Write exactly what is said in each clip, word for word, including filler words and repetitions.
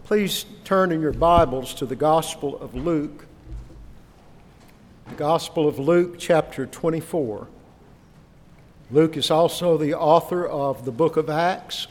Please turn in your Bibles to the Gospel of Luke. The Gospel of Luke, chapter twenty-four. Luke is also the author of the book of Acts.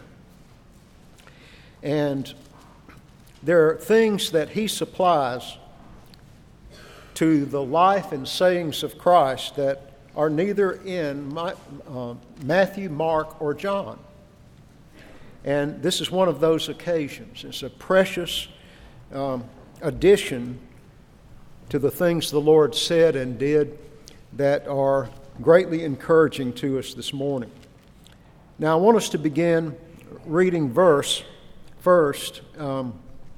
And there are things that he supplies to the life and sayings of Christ that are neither in my, uh, Matthew, Mark, or John. And this is one of those occasions. It's a precious um, addition to the things the Lord said and did that are greatly encouraging to us this morning. Now, I want us to begin reading verse first um,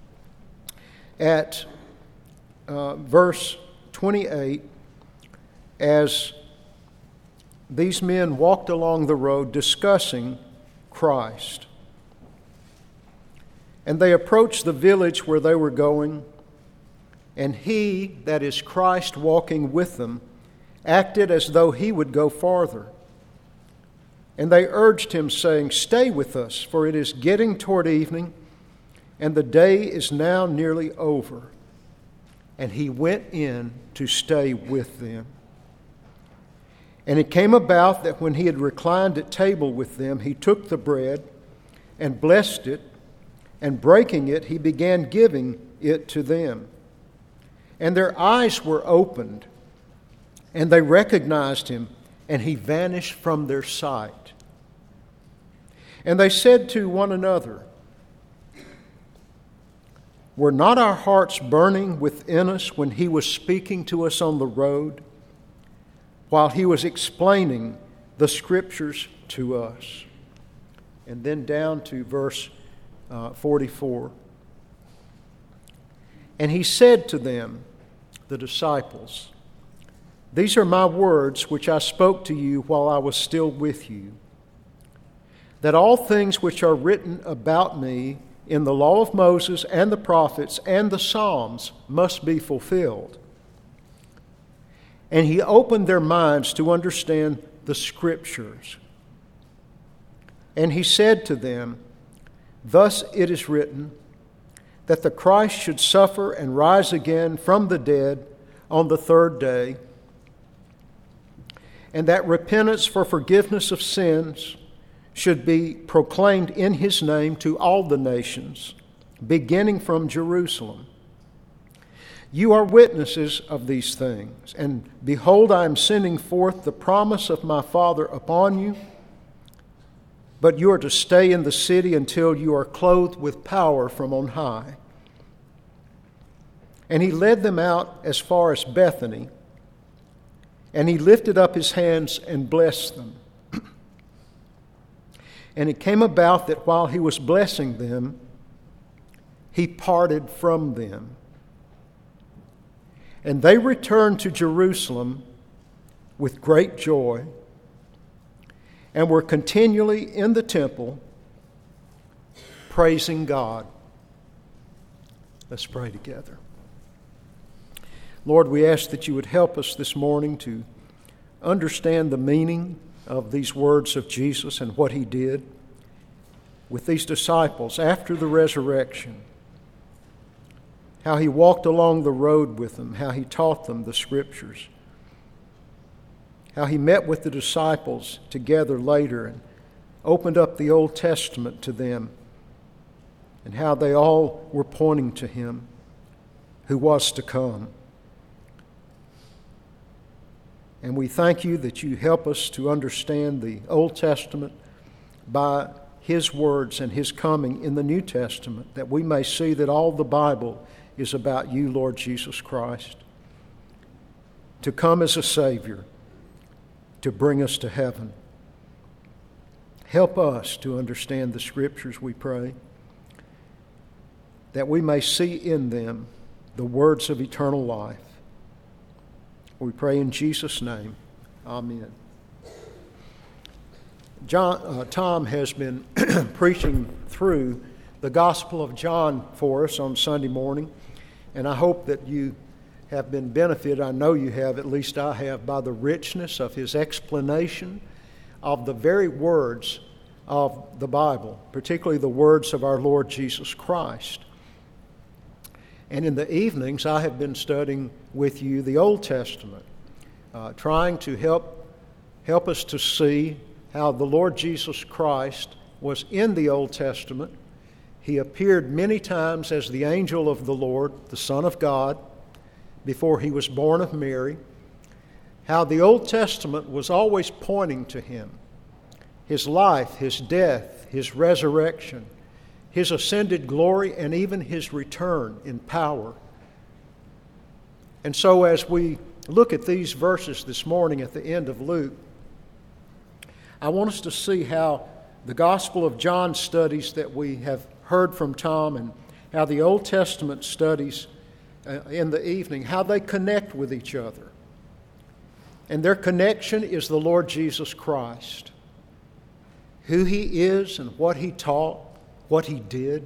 at uh, verse twenty-eight, as these men walked along the road discussing Christ. And they approached the village where they were going, and he, that is Christ walking with them, acted as though he would go farther. And they urged him, saying, "Stay with us, for it is getting toward evening, and the day is now nearly over." And he went in to stay with them. And it came about that when he had reclined at table with them, he took the bread and blessed it, and breaking it, he began giving it to them. And their eyes were opened, and they recognized him, and he vanished from their sight. And they said to one another, "Were not our hearts burning within us when he was speaking to us on the road, while he was explaining the Scriptures to us?" And then down to verse uh, forty-four. And he said to them, the disciples, "These are my words which I spoke to you while I was still with you, that all things which are written about me in the law of Moses and the prophets and the Psalms must be fulfilled." And he opened their minds to understand the Scriptures. And he said to them, "Thus it is written, that the Christ should suffer and rise again from the dead on the third day, and that repentance for forgiveness of sins should be proclaimed in his name to all the nations, beginning from Jerusalem. You are witnesses of these things, and behold, I am sending forth the promise of my Father upon you, but you are to stay in the city until you are clothed with power from on high." And he led them out as far as Bethany, and he lifted up his hands and blessed them. And it came about that while he was blessing them, he parted from them. And they returned to Jerusalem with great joy, and were continually in the temple, praising God. Let's pray together. Lord, we ask that you would help us this morning to understand the meaning of these words of Jesus and what he did with these disciples after the resurrection. How he walked along the road with them, how he taught them the Scriptures, how he met with the disciples together later and opened up the Old Testament to them, and how they all were pointing to him who was to come. And we thank you that you help us to understand the Old Testament by his words and his coming in the New Testament, that we may see that all the Bible is about you, Lord Jesus Christ, to come as a Savior, to bring us to heaven. Help us to understand the Scriptures, we pray, that we may see in them the words of eternal life. We pray in Jesus' name. Amen. John, uh, Tom has been preaching through the Gospel of John for us on Sunday morning, and I hope that you have been benefited, I know you have, at least I have, by the richness of his explanation of the very words of the Bible, particularly the words of our Lord Jesus Christ. And in the evenings, I have been studying with you the Old Testament, uh, trying to help, help us to see how the Lord Jesus Christ was in the Old Testament. He appeared many times as the angel of the Lord, the Son of God, before he was born of Mary. How the Old Testament was always pointing to him, his life, his death, his resurrection, his ascended glory, and even his return in power. And so as we look at these verses this morning at the end of Luke, I want us to see how the Gospel of John studies that we have heard from Tom and how the Old Testament studies uh, in the evening, how they connect with each other. And their connection is the Lord Jesus Christ, who he is and what he taught, what he did,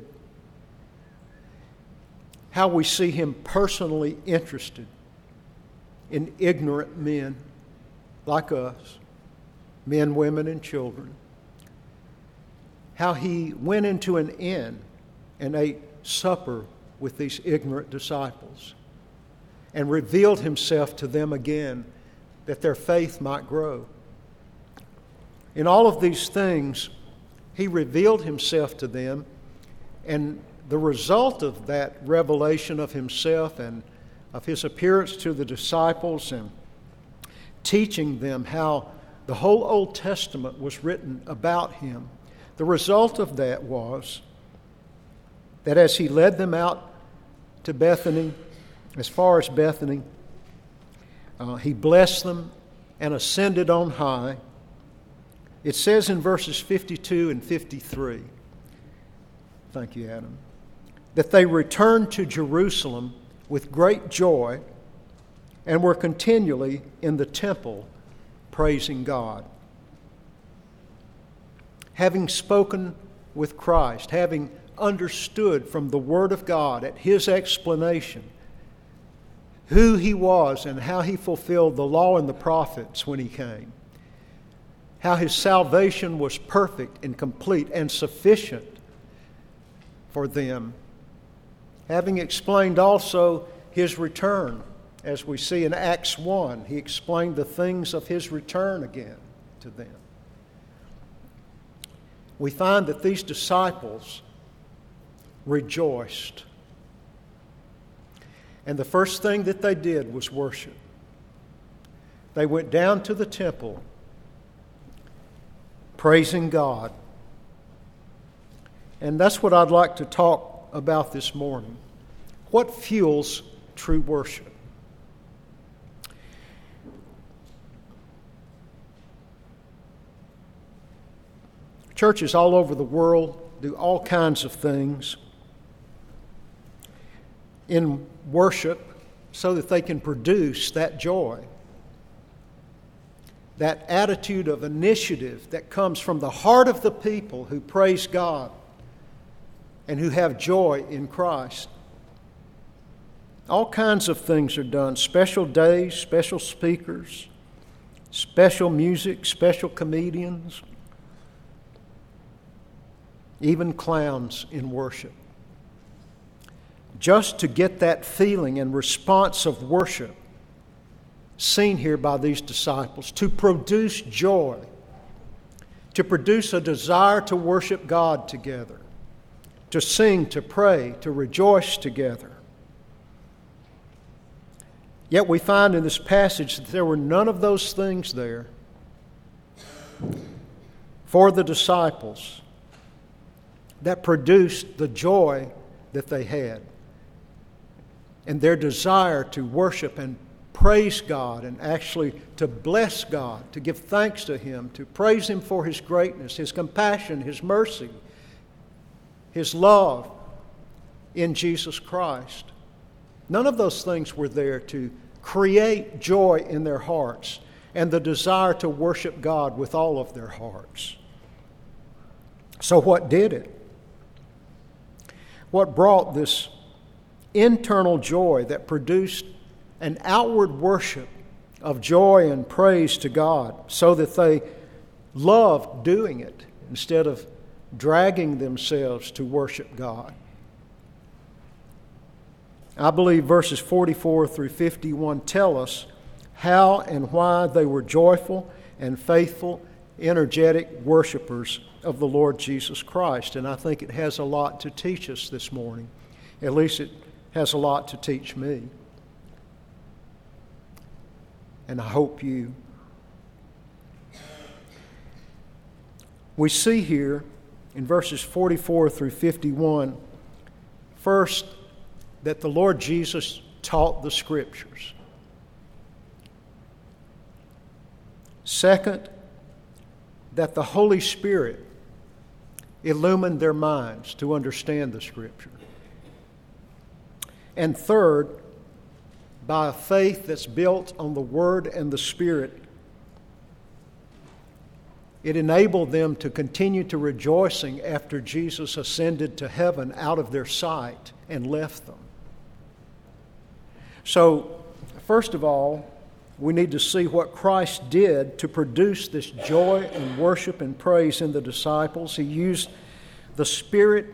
how we see him personally interested in ignorant men like us, men, women, and children, how he went into an inn and ate supper with these ignorant disciples and revealed himself to them again that their faith might grow. In all of these things, he revealed himself to them, and the result of that revelation of himself and of his appearance to the disciples and teaching them how the whole Old Testament was written about him, the result of that was that as he led them out to Bethany, as far as Bethany, uh, he blessed them and ascended on high. It says in verses fifty-two and fifty-three, thank you, Adam, that they returned to Jerusalem with great joy and were continually in the temple praising God. Having spoken with Christ, having understood from the Word of God at his explanation who he was and how he fulfilled the law and the prophets when he came, how his salvation was perfect and complete and sufficient for them, having explained also his return, as we see in Acts one, he explained the things of his return again to them. We find that these disciples rejoiced. And the first thing that they did was worship. They went down to the temple praising God. And that's what I'd like to talk about this morning. What fuels true worship? Churches all over the world do all kinds of things in worship so that they can produce that joy, that attitude of initiative that comes from the heart of the people who praise God and who have joy in Christ. All kinds of things are done. Special days, special speakers, special music, special comedians, even clowns in worship. Just to get that feeling and response of worship seen here by these disciples, to produce joy, to produce a desire to worship God together, to sing, to pray, to rejoice together. Yet we find in this passage that there were none of those things there for the disciples that produced the joy that they had and their desire to worship and praise God and actually to bless God, to give thanks to Him, to praise Him for His greatness, His compassion, His mercy, His love in Jesus Christ. None of those things were there to create joy in their hearts and the desire to worship God with all of their hearts. So what did it? What brought this internal joy that produced an outward worship of joy and praise to God so that they loved doing it instead of dragging themselves to worship God. I believe verses forty-four through fifty-one tell us how and why they were joyful and faithful, energetic worshipers of the Lord Jesus Christ. And I think it has a lot to teach us this morning. At least it has a lot to teach me. And I hope you. We see here in verses forty-four through fifty-one, first, that the Lord Jesus taught the Scriptures. Second, that the Holy Spirit illumined their minds to understand the Scripture. And third, by a faith that's built on the Word and the Spirit, it enabled them to continue to rejoicing after Jesus ascended to heaven out of their sight and left them. So, first of all, we need to see what Christ did to produce this joy and worship and praise in the disciples. He used the Spirit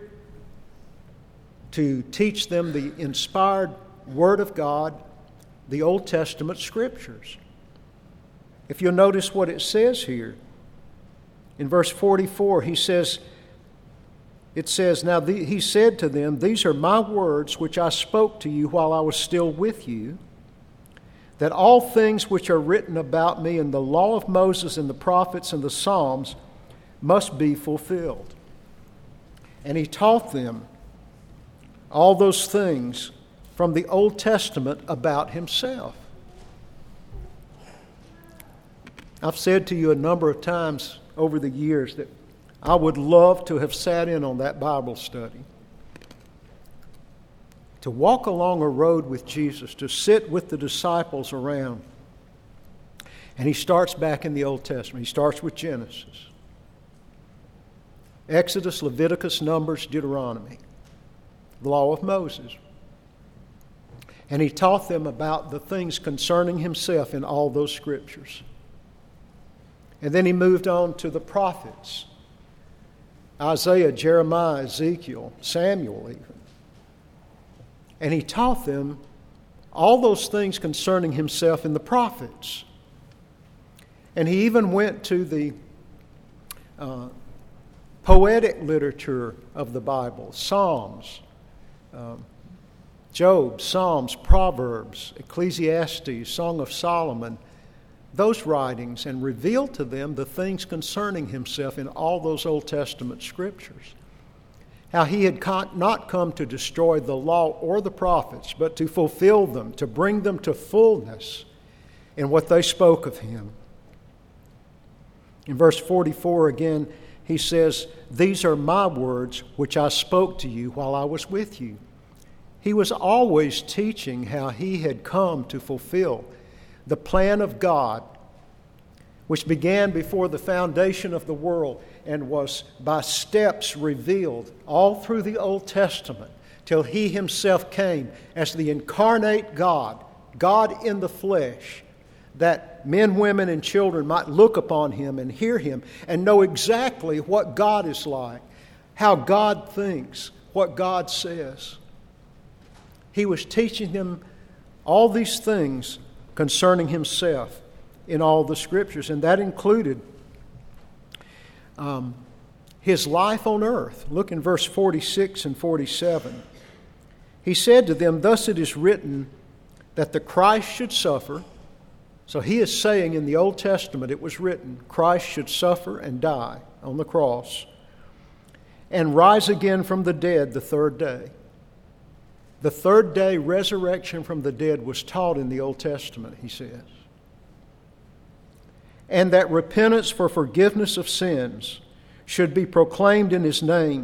to teach them the inspired Word of God, the Old Testament Scriptures. If you'll notice what it says here, in verse forty-four, he says, it says, Now the, he said to them, These are my words which I spoke to you while I was still with you, that all things which are written about me in the law of Moses and the prophets and the Psalms must be fulfilled. And he taught them all those things from the Old Testament about himself. I've said to you a number of times over the years that I would love to have sat in on that Bible study. To walk along a road with Jesus, to sit with the disciples around. And he starts back in the Old Testament. He starts with Genesis. Exodus, Leviticus, Numbers, Deuteronomy. The law of Moses. And he taught them about the things concerning himself in all those scriptures. And then he moved on to the prophets. Isaiah, Jeremiah, Ezekiel, Samuel even. And he taught them all those things concerning himself in the prophets. And he even went to the uh, poetic literature of the Bible, Psalms, um, Job, Psalms, Proverbs, Ecclesiastes, Song of Solomon, those writings, and revealed to them the things concerning himself in all those Old Testament scriptures. How he had not come to destroy the law or the prophets, but to fulfill them, to bring them to fullness in what they spoke of him. In verse forty-four again, he says, These are my words which I spoke to you while I was with you. He was always teaching how he had come to fulfill the plan of God, which began before the foundation of the world and was by steps revealed all through the Old Testament till he himself came as the incarnate God, God in the flesh, that men, women, and children might look upon him and hear him and know exactly what God is like, how God thinks, what God says. He was teaching them all these things concerning himself in all the scriptures, and that included um, his life on earth. Look in verse forty-six and forty-seven. He said to them, Thus it is written that the Christ should suffer. So he is saying in the Old Testament it was written, Christ should suffer and die on the cross and rise again from the dead the third day. The third day resurrection from the dead was taught in the Old Testament, he says. And that repentance for forgiveness of sins should be proclaimed in his name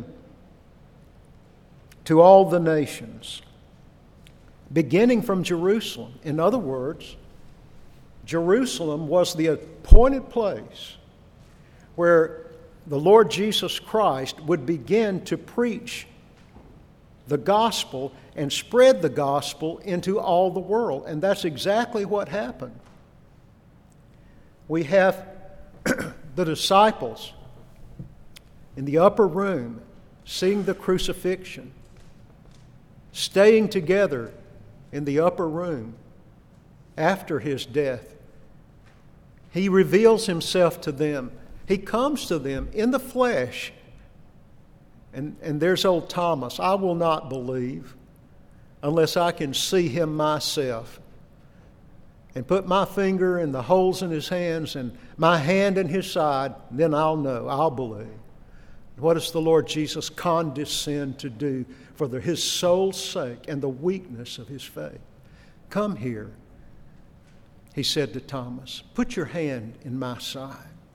to all the nations, beginning from Jerusalem. In other words, Jerusalem was the appointed place where the Lord Jesus Christ would begin to preach the gospel and spread the gospel into all the world. And that's exactly what happened. We have the disciples in the upper room, seeing the crucifixion, staying together in the upper room after his death. He reveals himself to them. He comes to them in the flesh. And, and there's old Thomas. I will not believe unless I can see him myself and put my finger in the holes in his hands and my hand in his side. Then I'll know. I'll believe. What does the Lord Jesus condescend to do for the, his soul's sake and the weakness of his faith? Come here, he said to Thomas. Put your hand in my side.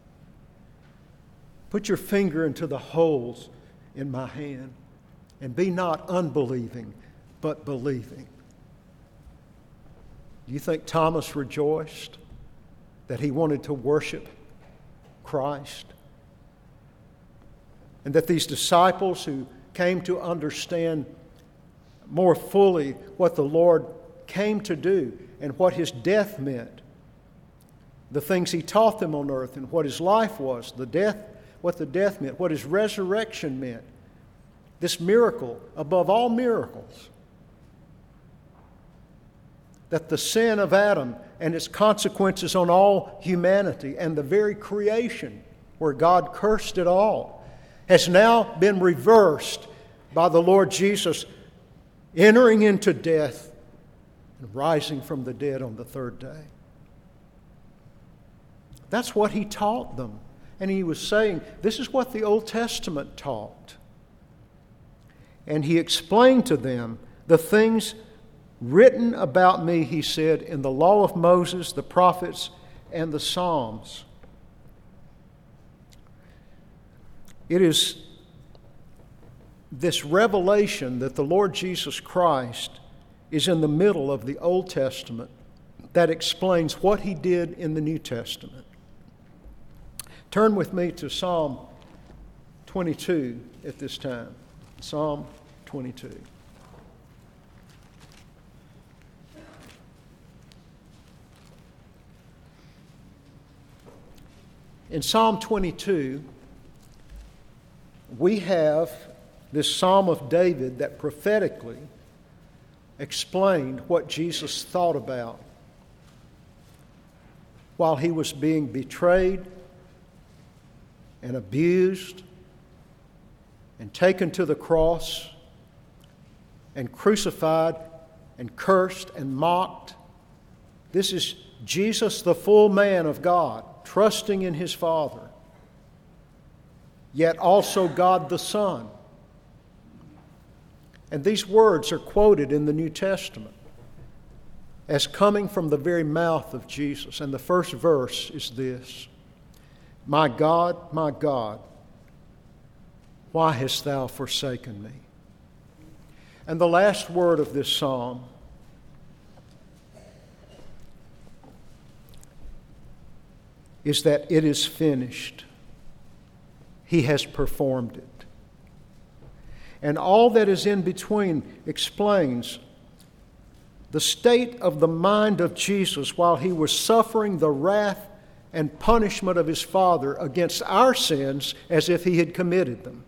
Put your finger into the holes in my hand, and be not unbelieving, but believing. Do you think Thomas rejoiced that he wanted to worship Christ? And that these disciples who came to understand more fully what the Lord came to do and what his death meant, the things he taught them on earth and what his life was, the death, what the death meant, what his resurrection meant, this miracle above all miracles, that the sin of Adam and its consequences on all humanity and the very creation where God cursed it all has now been reversed by the Lord Jesus entering into death and rising from the dead on the third day. That's what he taught them. And he was saying, this is what the Old Testament taught. And he explained to them the things written about me, he said, in the law of Moses, the prophets, and the Psalms. It is this revelation that the Lord Jesus Christ is in the middle of the Old Testament that explains what he did in the New Testament. Turn with me to Psalm twenty-two at this time. Psalm twenty-two. In Psalm twenty-two, we have this Psalm of David that prophetically explained what Jesus thought about while he was being betrayed and abused and taken to the cross and crucified and cursed and mocked. This is Jesus, the full man of God, trusting in his Father, yet also God the Son. And these words are quoted in the New Testament as coming from the very mouth of Jesus. And the first verse is this: My God, my God, why hast thou forsaken me? And the last word of this psalm is that it is finished. He has performed it. And all that is in between explains the state of the mind of Jesus while he was suffering the wrath and punishment of his Father against our sins as if he had committed them.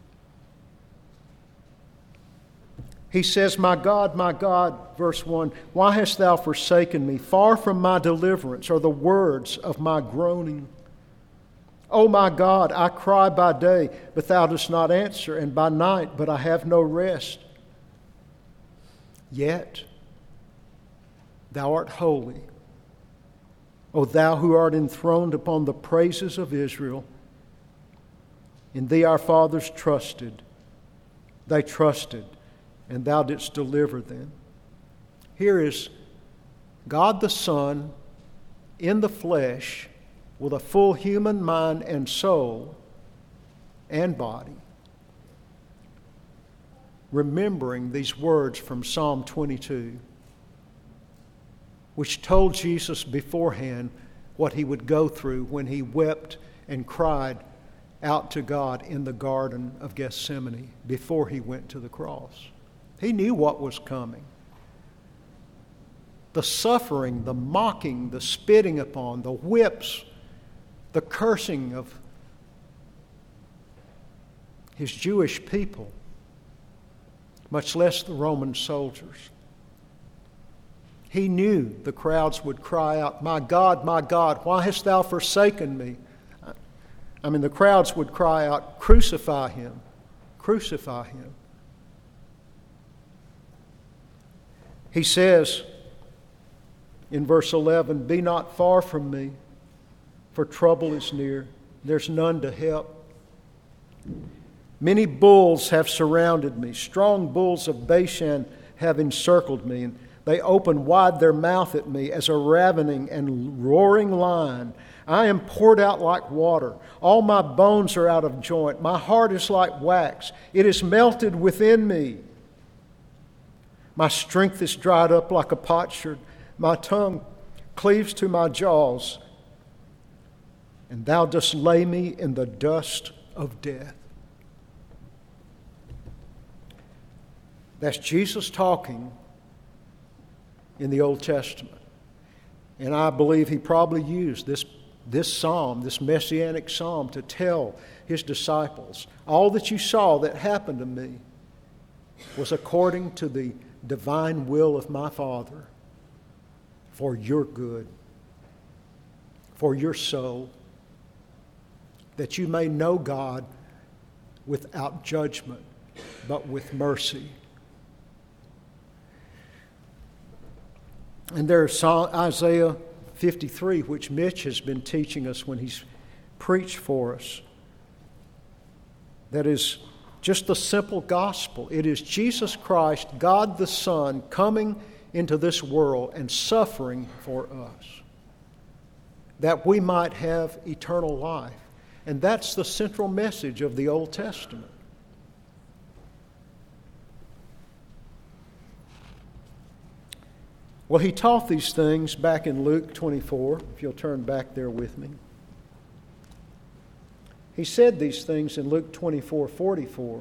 He says, My God, my God, verse one, why hast thou forsaken me? Far from my deliverance are the words of my groaning. O my God, I cry by day, but thou dost not answer, and by night, but I have no rest. Yet thou art holy, O thou who art enthroned upon the praises of Israel. In thee our fathers trusted. They trusted, and thou didst deliver them. Here is God the Son in the flesh with a full human mind and soul and body, remembering these words from Psalm twenty-two, which told Jesus beforehand what he would go through when he wept and cried out to God in the Garden of Gethsemane before he went to the cross. He knew what was coming. The suffering, the mocking, the spitting upon, the whips, the cursing of his Jewish people, much less the Roman soldiers. He knew the crowds would cry out, "My God, my God, why hast thou forsaken me?" I mean, the crowds would cry out, "Crucify him, crucify him." He says in verse eleven, "Be not far from me, for trouble is near. There's none to help. Many bulls have surrounded me. Strong bulls of Bashan have encircled me, and they open wide their mouth at me as a ravening and roaring lion. I am poured out like water. All my bones are out of joint. My heart is like wax. It is melted within me. My strength is dried up like a potsherd. My tongue cleaves to my jaws. And thou dost lay me in the dust of death." That's Jesus talking in the Old Testament. And I believe he probably used this, this psalm, this messianic psalm, to tell his disciples, all that you saw that happened to me was according to the divine will of my Father for your good, for your soul, that you may know God without judgment, but with mercy. And there's Isaiah fifty-three, which Mitch has been teaching us when he's preached for us. That is just the simple gospel. It is Jesus Christ, God the Son, coming into this world and suffering for us, that we might have eternal life. And that's the central message of the Old Testament. Well, he taught these things back in Luke twenty-four, if you'll turn back there with me. He said these things in Luke twenty-four forty-four.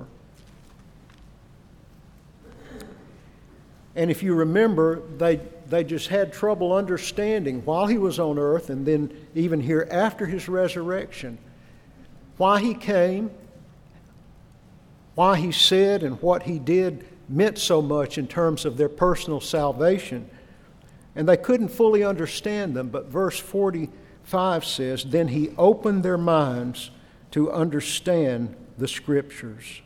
And if you remember, they, they just had trouble understanding while he was on earth, and then even here after his resurrection, why he came, why he said and what he did meant so much in terms of their personal salvation. And they couldn't fully understand them, but verse forty-five says, "Then he opened their minds to understand the Scriptures."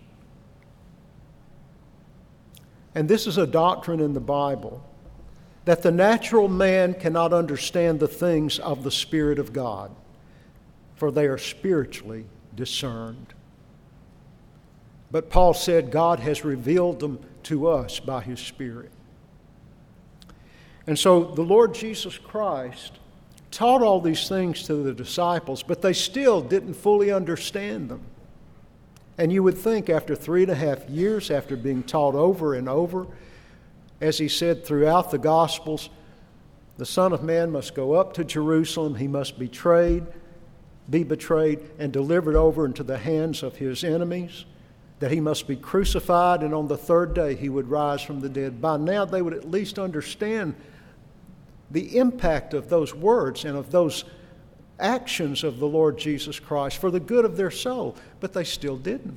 And this is a doctrine in the Bible, that the natural man cannot understand the things of the Spirit of God, for they are spiritually discerned. But Paul said God has revealed them to us by His Spirit. And so the Lord Jesus Christ taught all these things to the disciples, but they still didn't fully understand them. And you would think after three and a half years, after being taught over and over, as he said throughout the Gospels, the Son of Man must go up to Jerusalem, he must be betrayed, be betrayed and delivered over into the hands of his enemies, that he must be crucified, and on the third day he would rise from the dead. By now they would at least understand the impact of those words and of those actions of the Lord Jesus Christ for the good of their soul, but they still didn't.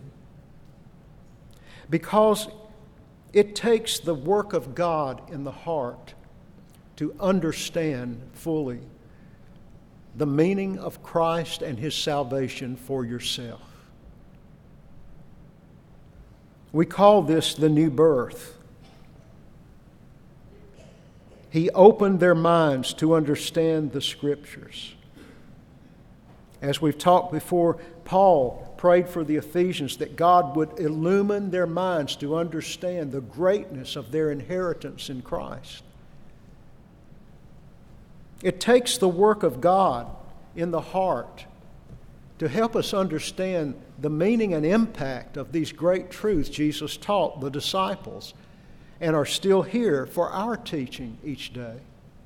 Because it takes the work of God in the heart to understand fully the meaning of Christ and His salvation for yourself. We call this the new birth. He opened their minds to understand the Scriptures. As we've talked before, Paul prayed for the Ephesians that God would illumine their minds to understand the greatness of their inheritance in Christ. It takes the work of God in the heart to help us understand the meaning and impact of these great truths Jesus taught the disciples and are still here for our teaching each day.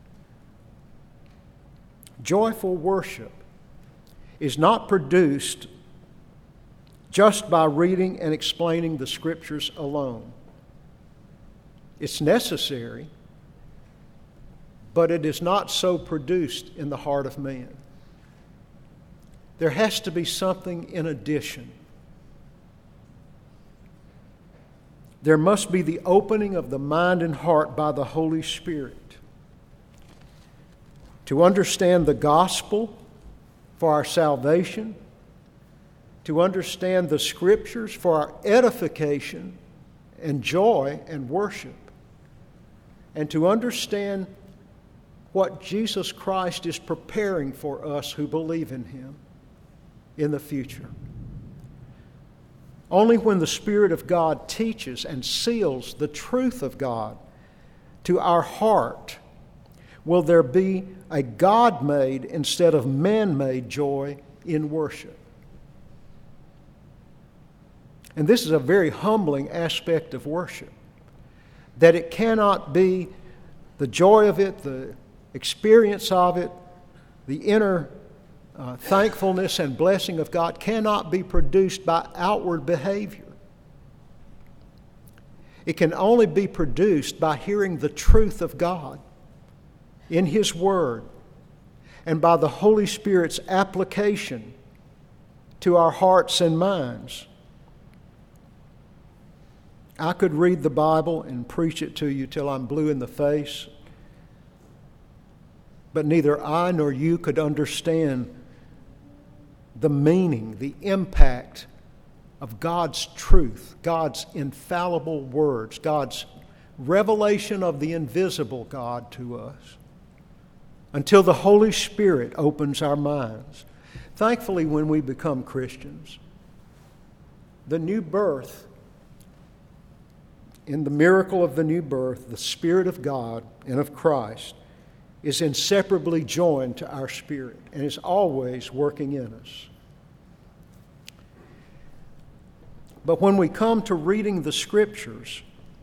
Joyful worship is not produced just by reading and explaining the Scriptures alone. It's necessary, but it is not so produced in the heart of man. There has to be something in addition. There must be the opening of the mind and heart by the Holy Spirit to understand the gospel for our salvation, to understand the Scriptures for our edification and joy and worship, and to understand what Jesus Christ is preparing for us who believe in Him in the future. Only when the Spirit of God teaches and seals the truth of God to our heart will there be a God-made instead of man-made joy in worship. And this is a very humbling aspect of worship, that it cannot be the joy of it, the experience of it, the inner uh, thankfulness and blessing of God cannot be produced by outward behavior. It can only be produced by hearing the truth of God in His Word and by the Holy Spirit's application to our hearts and minds. I could read the Bible and preach it to you till I'm blue in the face, but neither I nor you could understand the meaning, the impact of God's truth, God's infallible words, God's revelation of the invisible God to us, until the Holy Spirit opens our minds. Thankfully, when we become Christians, the new birth, in the miracle of the new birth, the Spirit of God and of Christ is inseparably joined to our spirit and is always working in us. But when we come to reading the Scriptures,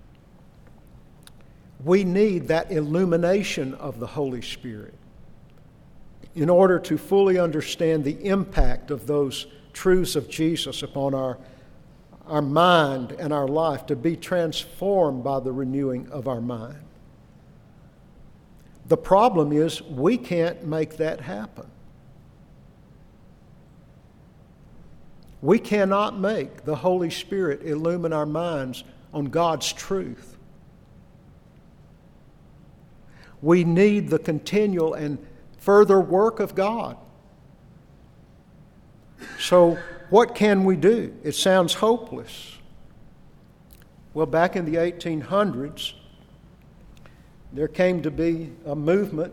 we need that illumination of the Holy Spirit in order to fully understand the impact of those truths of Jesus upon our, our mind and our life, to be transformed by the renewing of our mind. The problem is we can't make that happen. We cannot make the Holy Spirit illumine our minds on God's truth. We need the continual and further work of God. So what can we do? It sounds hopeless. Well, back in the eighteen hundreds, there came to be a movement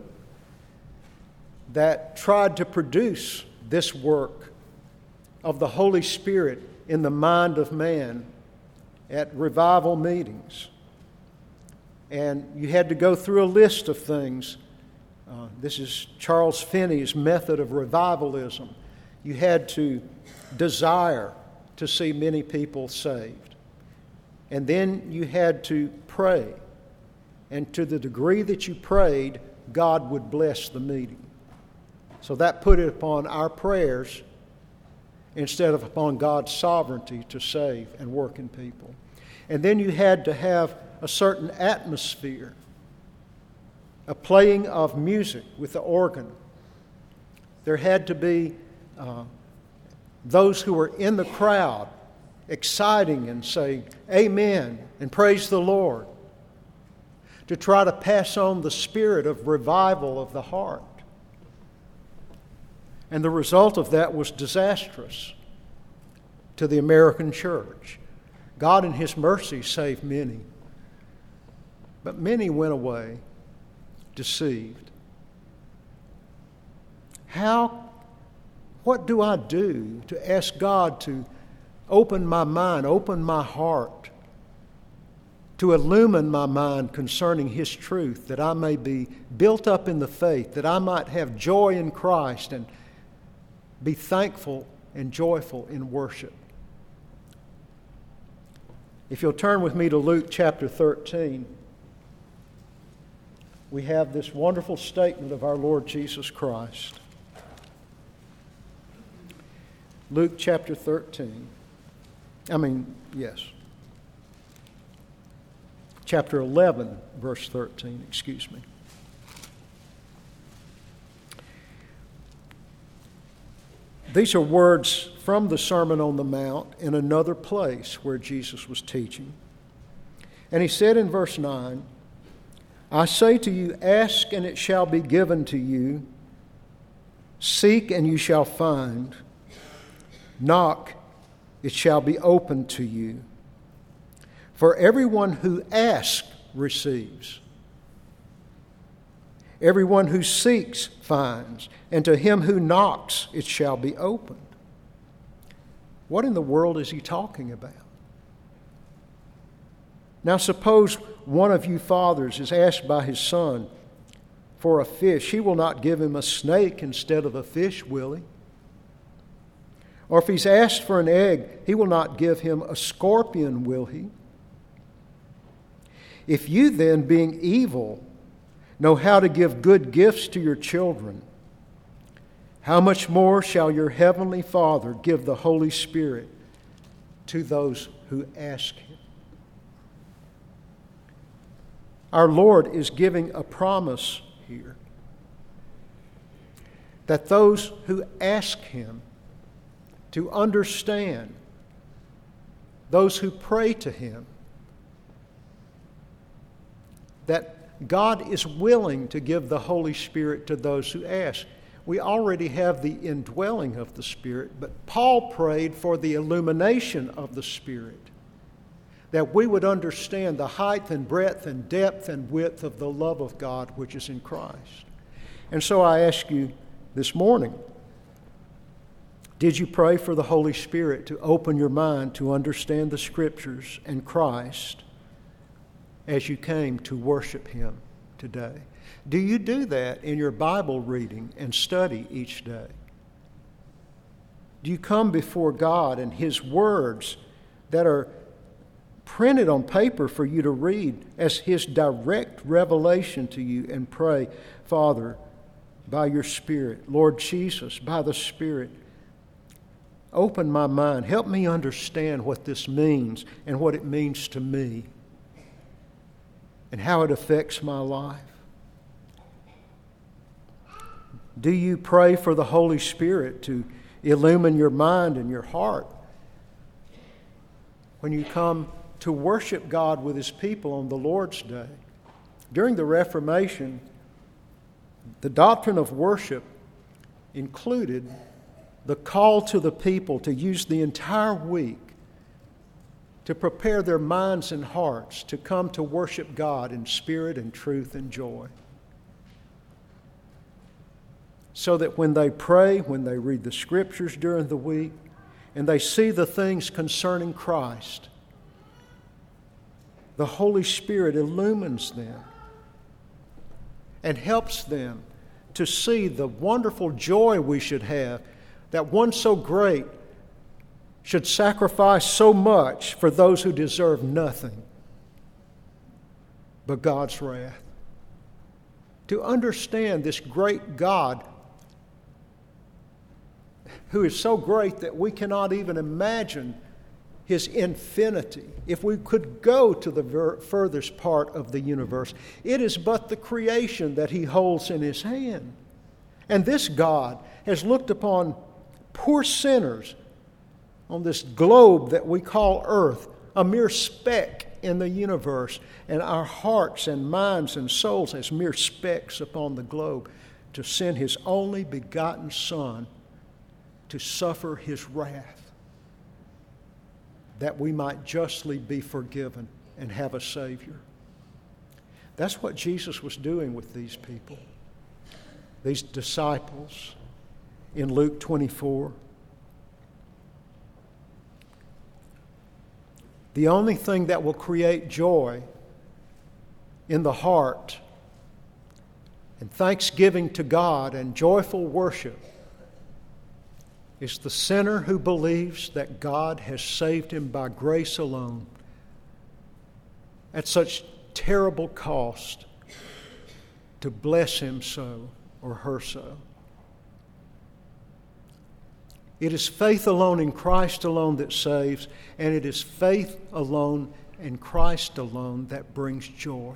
that tried to produce this work of the Holy Spirit in the mind of man at revival meetings. And you had to go through a list of things. Uh, this is Charles Finney's method of revivalism. You had to desire to see many people saved. And then you had to pray. And to the degree that you prayed, God would bless the meeting. So that put it upon our prayers instead of upon God's sovereignty to save and work in people. And then you had to have a certain atmosphere, a playing of music with the organ. There had to be uh, those who were in the crowd exciting and saying, "Amen," and praise the Lord, to try to pass on the spirit of revival of the heart. And the result of that was disastrous to the American church. God in His mercy saved many, but many went away deceived. How, what do I do to ask God to open my mind, open my heart, to illumine my mind concerning His truth, that I may be built up in the faith, that I might have joy in Christ and be thankful and joyful in worship? If you'll turn with me to Luke chapter thirteen, we have this wonderful statement of our Lord Jesus Christ. Luke chapter thirteen. I mean, yes. Chapter eleven, verse thirteen, excuse me. These are words from the Sermon on the Mount in another place where Jesus was teaching. And he said in verse nine, I say to you, ask and it shall be given to you. Seek and you shall find. Knock, it shall be opened to you. For everyone who asks receives. Everyone who seeks finds. And to him who knocks, it shall be opened. What in the world is he talking about? Now suppose one of you fathers is asked by his son for a fish. He will not give him a snake instead of a fish, will he? Or if he's asked for an egg, he will not give him a scorpion, will he? If you then, being evil, know how to give good gifts to your children, how much more shall your heavenly Father give the Holy Spirit to those who ask him? Our Lord is giving a promise here that those who ask him to understand, those who pray to him, that God is willing to give the Holy Spirit to those who ask. We already have the indwelling of the Spirit, but Paul prayed for the illumination of the Spirit, that we would understand the height and breadth and depth and width of the love of God which is in Christ. And so I ask you this morning, did you pray for the Holy Spirit to open your mind to understand the Scriptures and Christ as you came to worship him today? Do you do that in your Bible reading and study each day? Do you come before God and his words that are printed on paper for you to read as his direct revelation to you and pray, Father, by your Spirit, Lord Jesus, by the Spirit, open my mind. Help me understand what this means and what it means to me and how it affects my life. Do you pray for the Holy Spirit to illumine your mind and your heart when you come to worship God with his people on the Lord's Day? During the Reformation, the doctrine of worship included the call to the people to use the entire week to prepare their minds and hearts to come to worship God in spirit and truth and joy. So that when they pray, when they read the Scriptures during the week, and they see the things concerning Christ, the Holy Spirit illumines them and helps them to see the wonderful joy we should have, that one so great should sacrifice so much for those who deserve nothing but God's wrath. To understand this great God who is so great that we cannot even imagine his infinity. If we could go to the ver- furthest part of the universe, it is but the creation that he holds in his hand. And this God has looked upon poor sinners on this globe that we call earth, a mere speck in the universe, and our hearts and minds and souls as mere specks upon the globe, to send his only begotten Son to suffer his wrath, that we might justly be forgiven and have a Savior. That's what Jesus was doing with these people, these disciples in Luke twenty-four. The only thing that will create joy in the heart and thanksgiving to God and joyful worship is the sinner who believes that God has saved him by grace alone at such terrible cost to bless him so or her so. It is faith alone in Christ alone that saves, and it is faith alone in Christ alone that brings joy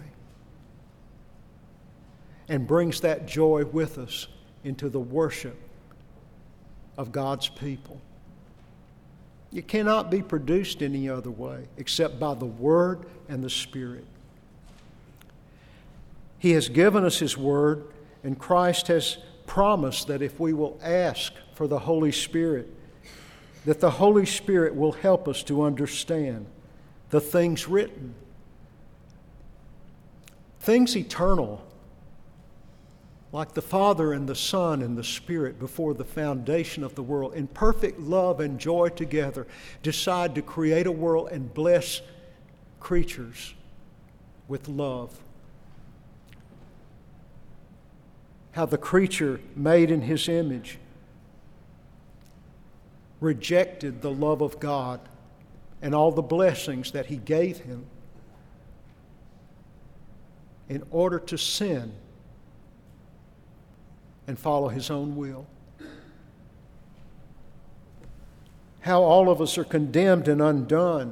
and brings that joy with us into the worship of God's people. It cannot be produced any other way except by the Word and the Spirit. He has given us His Word, and Christ has promised that if we will ask for the Holy Spirit, that the Holy Spirit will help us to understand the things written, things eternal, like the Father and the Son and the Spirit before the foundation of the world, in perfect love and joy together, decide to create a world and bless creatures with love. How the creature made in His image rejected the love of God and all the blessings that He gave him in order to sin and follow his own will. How all of us are condemned and undone,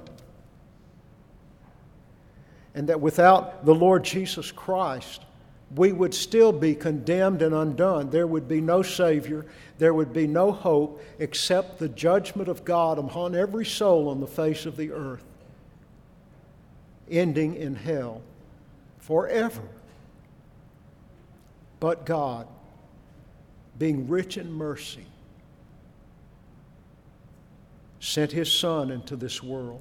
and that without the Lord Jesus Christ, we would still be condemned and undone. There would be no Savior. There would be no hope except the judgment of God upon every soul on the face of the earth, ending in hell forever. But God, being rich in mercy, sent His Son into this world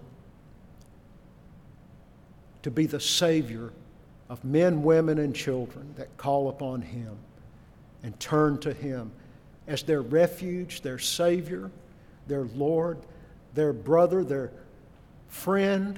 to be the Savior of men, women, and children that call upon Him and turn to Him as their refuge, their Savior, their Lord, their brother, their friend,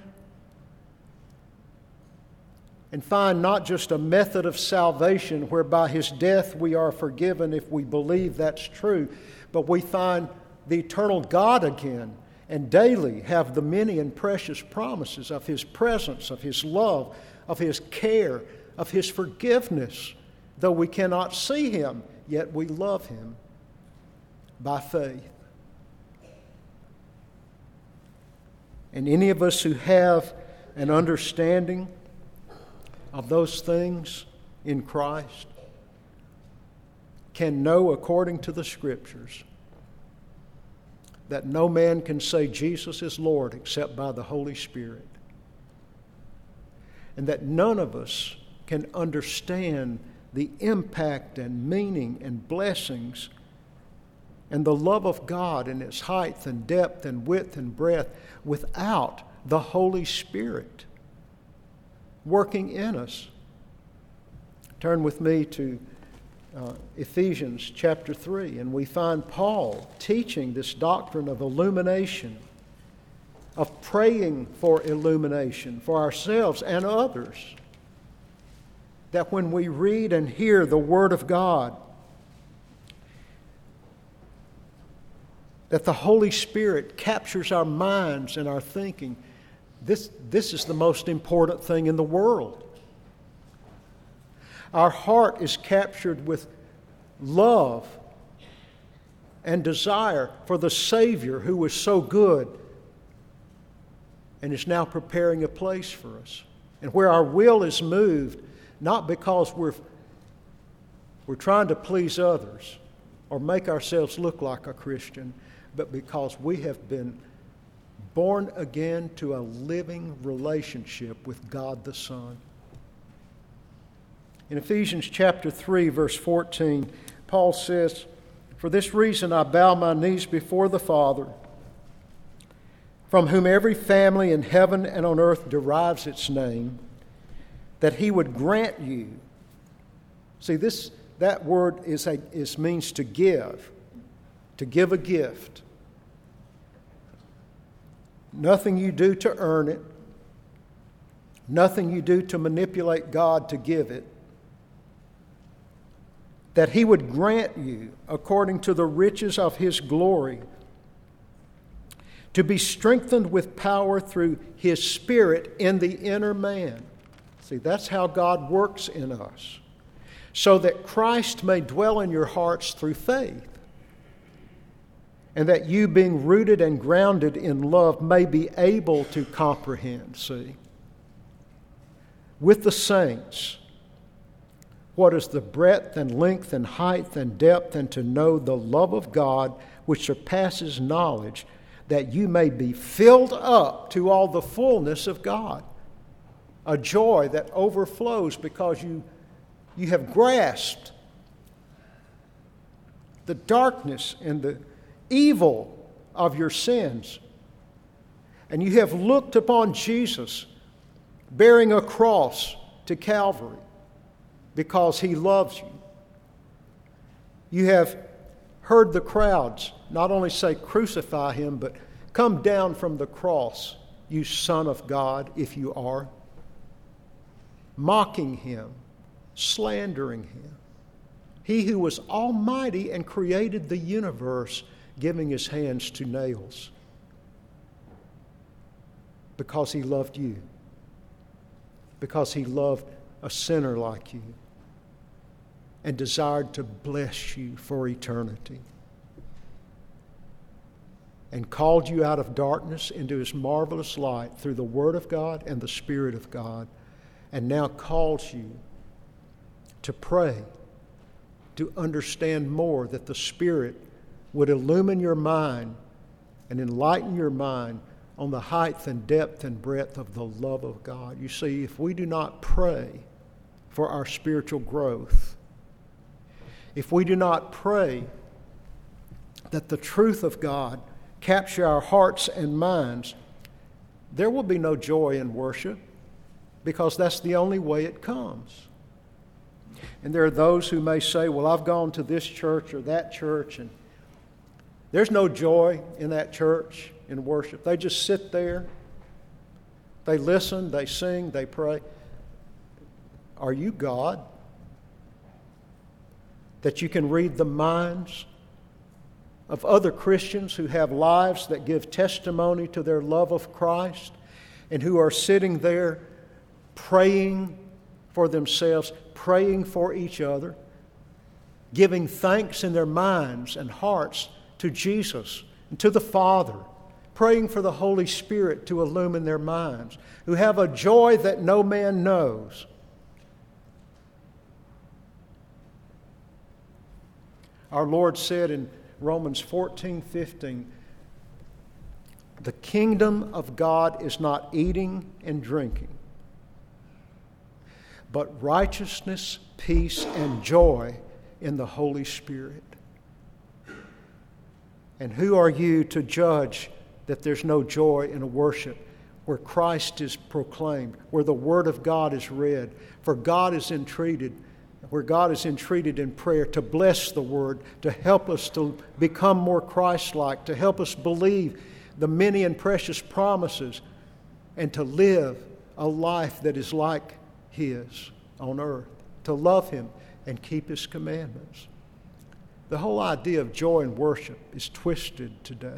and find not just a method of salvation whereby His death we are forgiven if we believe that's true, but we find the eternal God again and daily have the many and precious promises of His presence, of His love, of His care, of His forgiveness. Though we cannot see Him, yet we love Him by faith. And any of us who have an understanding of those things in Christ can know, according to the Scriptures, that no man can say Jesus is Lord except by the Holy Spirit. And that none of us can understand the impact and meaning and blessings and the love of God in its height and depth and width and breadth without the Holy Spirit working in us. Turn with me to uh, Ephesians chapter three, and we find Paul teaching this doctrine of illumination, of praying for illumination for ourselves and others, that when we read and hear the Word of God, that the Holy Spirit captures our minds and our thinking. This, this is the most important thing in the world. Our heart is captured with love and desire for the Savior who was so good and is now preparing a place for us. And where our will is moved, not because we're, we're trying to please others or make ourselves look like a Christian, but because we have been born again to a living relationship with God the Son. In Ephesians chapter three, verse fourteen, Paul says, "For this reason I bow my knees before the Father, from whom every family in heaven and on earth derives its name, that He would grant you." See, this that word is a is means to give, to give a gift. Nothing you do to earn it, nothing you do to manipulate God to give it. That He would grant you, according to the riches of His glory, to be strengthened with power through His Spirit in the inner man. See, that's how God works in us. So that Christ may dwell in your hearts through faith, and that you, being rooted and grounded in love, may be able to comprehend, see, with the saints, what is the breadth and length and height and depth, and to know the love of God which surpasses knowledge, that you may be filled up to all the fullness of God. A joy that overflows because you, you have grasped the darkness and the evil of your sins. And you have looked upon Jesus bearing a cross to Calvary because He loves you. You have heard the crowds not only say, "Crucify Him," but "Come down from the cross, you Son of God, if you are," mocking Him, slandering Him. He who was almighty and created the universe, giving His hands to nails because He loved you, because He loved a sinner like you and desired to bless you for eternity, and called you out of darkness into His marvelous light through the Word of God and the Spirit of God, and now calls you to pray, to understand more, that the Spirit would illumine your mind and enlighten your mind on the height and depth and breadth of the love of God. You see, if we do not pray for our spiritual growth, if we do not pray that the truth of God capture our hearts and minds, there will be no joy in worship, because that's the only way it comes. And there are those who may say, "Well, I've gone to this church or that church, and there's no joy in that church in worship. They just sit there, they listen, they sing, they pray." Are you God, that you can read the minds of other Christians who have lives that give testimony to their love of Christ, and who are sitting there praying for themselves, praying for each other, giving thanks in their minds and hearts to Jesus and to the Father, praying for the Holy Spirit to illumine their minds, who have a joy that no man knows? Our Lord said in Romans fourteen fifteen, "The kingdom of God is not eating and drinking, but righteousness, peace, and joy in the Holy Spirit." And who are you to judge that there's no joy in a worship where Christ is proclaimed, where the Word of God is read, for God is entreated, where God is entreated in prayer to bless the Word, to help us to become more Christ-like, to help us believe the many and precious promises, and to live a life that is like His on earth, to love Him and keep His commandments. The whole idea of joy in worship is twisted today.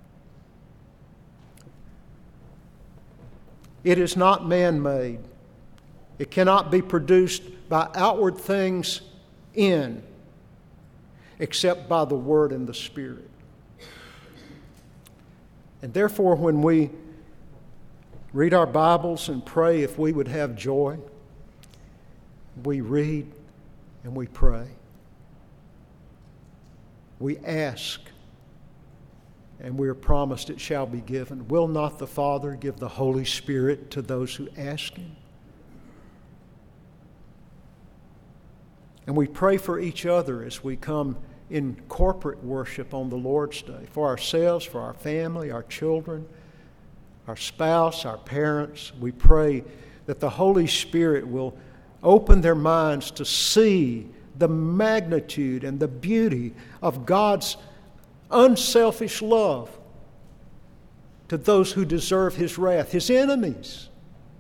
It is not man-made. It cannot be produced by outward things in, except by the Word and the Spirit. And therefore, when we read our Bibles and pray, if we would have joy, we read and we pray. We ask, and we are promised it shall be given. Will not the Father give the Holy Spirit to those who ask Him? And we pray for each other as we come in corporate worship on the Lord's Day, for ourselves, for our family, our children, our spouse, our parents. We pray that the Holy Spirit will open their minds to see the magnitude and the beauty of God's unselfish love to those who deserve His wrath, His enemies,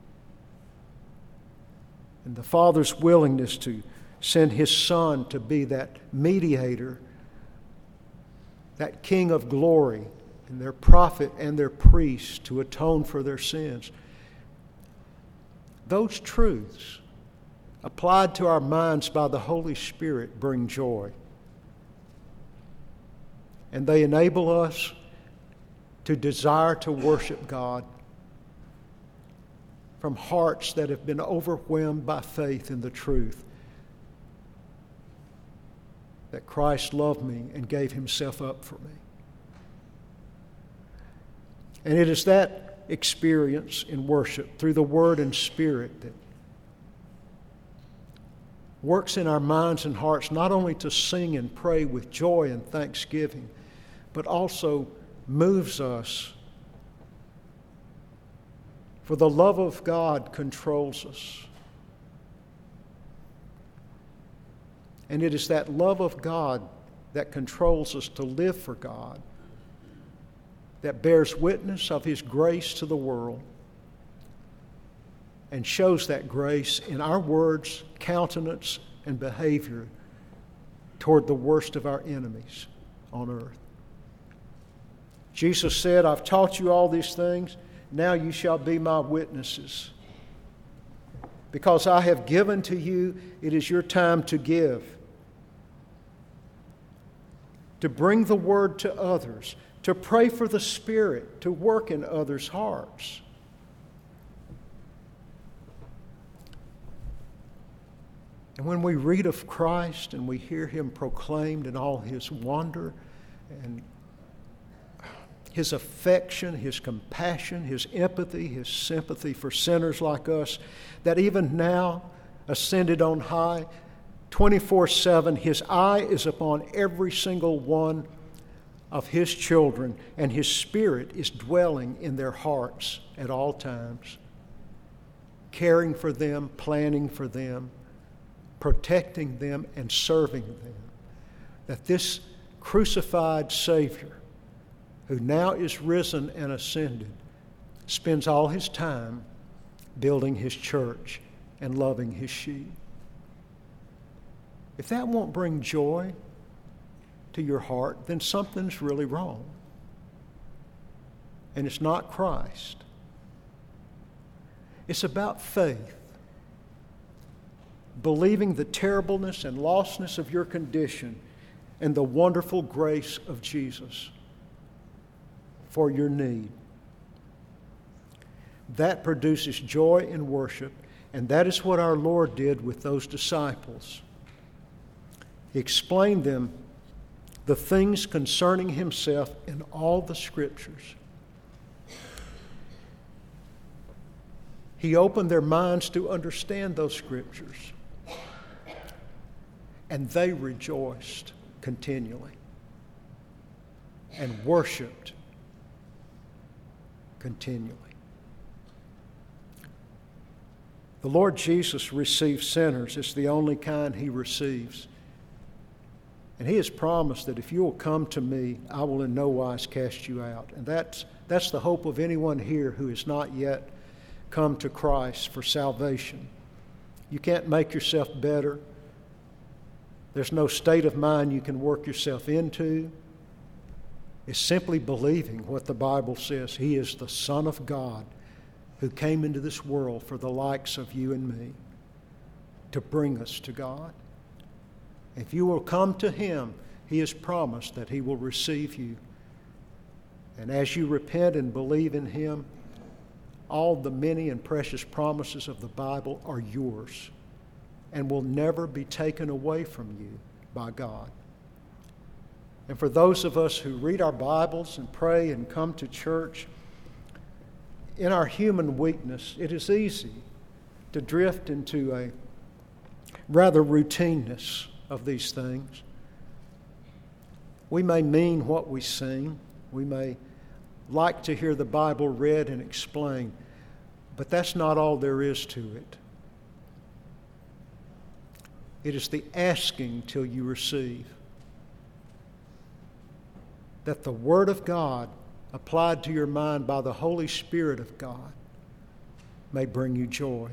and the Father's willingness to send His Son to be that mediator, that King of glory, and their prophet and their priest to atone for their sins. Those truths, applied to our minds by the Holy Spirit, bring joy. And they enable us to desire to worship God from hearts that have been overwhelmed by faith in the truth that Christ loved me and gave Himself up for me. And it is that experience in worship through the Word and Spirit that works in our minds and hearts not only to sing and pray with joy and thanksgiving, but also moves us. For the love of God controls us. And it is that love of God that controls us to live for God, that bears witness of His grace to the world and shows that grace in our words, countenance, and behavior toward the worst of our enemies on earth. Jesus said, I've taught you all these things, now you shall be my witnesses. Because I have given to you, it is your time to give. To bring the word to others, to pray for the Spirit, to work in others' hearts. And when we read of Christ and we hear Him proclaimed in all His wonder and His affection, His compassion, His empathy, His sympathy for sinners like us, that even now, ascended on high, twenty-four seven, His eye is upon every single one of His children, and His Spirit is dwelling in their hearts at all times, caring for them, planning for them, protecting them, and serving them. That this crucified Savior, who now is risen and ascended, spends all His time building His church and loving His sheep. If that won't bring joy to your heart, then something's really wrong. And it's not Christ. It's about faith. Believing the terribleness and lostness of your condition and the wonderful grace of Jesus for your need. That produces joy in worship, and that is what our Lord did with those disciples. He explained them the things concerning Himself in all the Scriptures. He opened their minds to understand those Scriptures. And they rejoiced continually and worshiped continually. The Lord Jesus receives sinners. It's the only kind He receives. And He has promised that if you will come to me, I will in no wise cast you out. And that's, that's the hope of anyone here who has not yet come to Christ for salvation. You can't make yourself better. There's no state of mind you can work yourself into. It's simply believing what the Bible says. He is the Son of God who came into this world for the likes of you and me to bring us to God. If you will come to Him, He has promised that He will receive you. And as you repent and believe in Him, all the many and precious promises of the Bible are yours and will never be taken away from you by God. And for those of us who read our Bibles and pray and come to church, in our human weakness, it is easy to drift into a rather routineness of these things. We may mean what we sing. We may like to hear the Bible read and explained, but that's not all there is to it. It is the asking till you receive. That the Word of God, applied to your mind by the Holy Spirit of God, may bring you joy.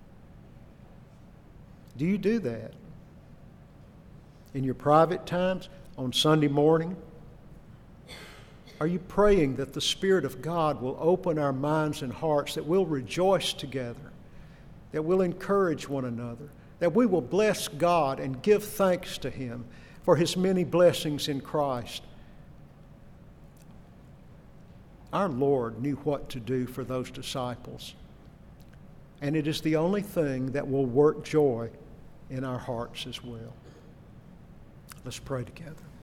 Do you do that? In your private times, on Sunday morning? Are you praying that the Spirit of God will open our minds and hearts, that we'll rejoice together, that we'll encourage one another, that we will bless God and give thanks to Him for His many blessings in Christ? Our Lord knew what to do for those disciples, and it is the only thing that will work joy in our hearts as well. Let's pray together.